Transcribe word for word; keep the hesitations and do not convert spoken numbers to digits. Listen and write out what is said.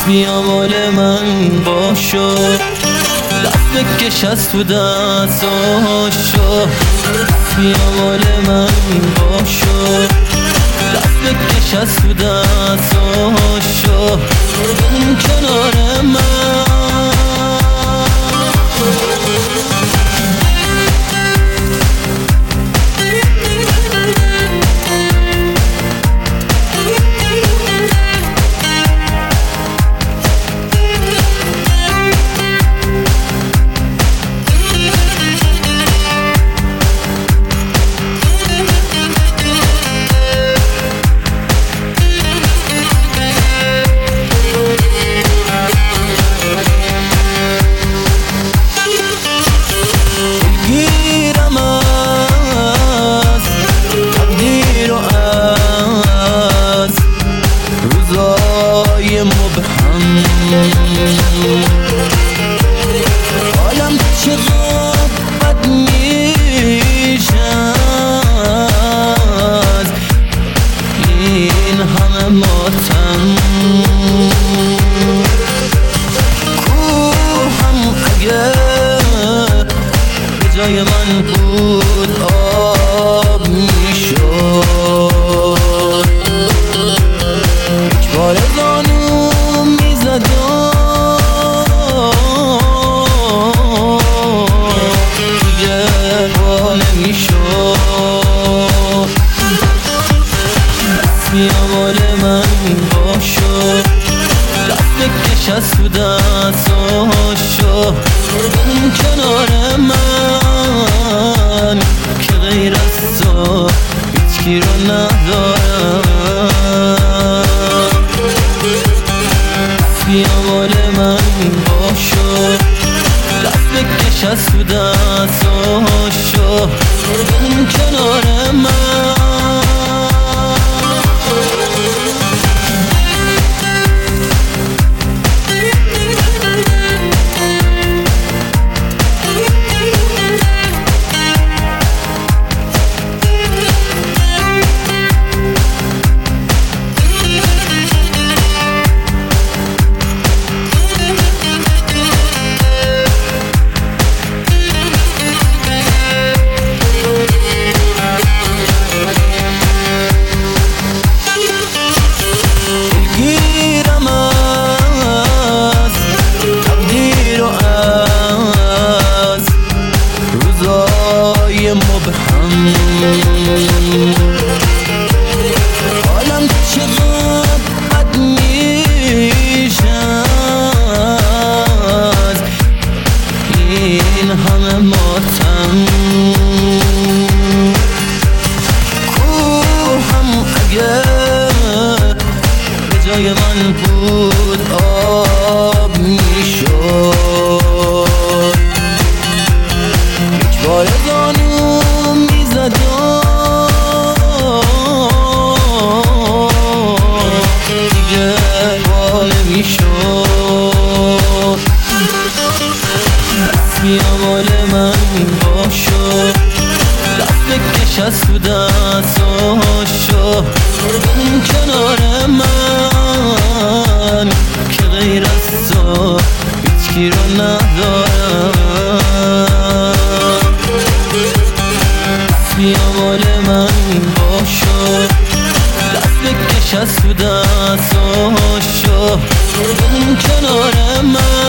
بیا مال من باشو، دست بکش از تو دستاشو. بیا مال من باشو، دست بکش از تو دستاشو. اون کنار من حالم چقدر بد میشه از این همه ماتم. کوهم اگه به جای من بود آب میشد، یک بار زانو میزدم بیا مال من باشو، دست بکش از تو دستاشو. اون کنار من که غیر از تو هیچکی رو ندارم. بیا مال من باشو، دست بکش از تو دستاشو. اون کنار من مبهم. حالم چقدر بد میشه از این همه ماتم. کوهم اگه به جای من بود آب میشد، یک بار زانو دیگه با نمیشد. بس بیا مال من باشو، دست بکش از تو دستاشو. اون کنار من که غیر از تو هیچکی رو ندارم. بیا مال من باشو، دست بکش از تو دستاشو. اون کنار من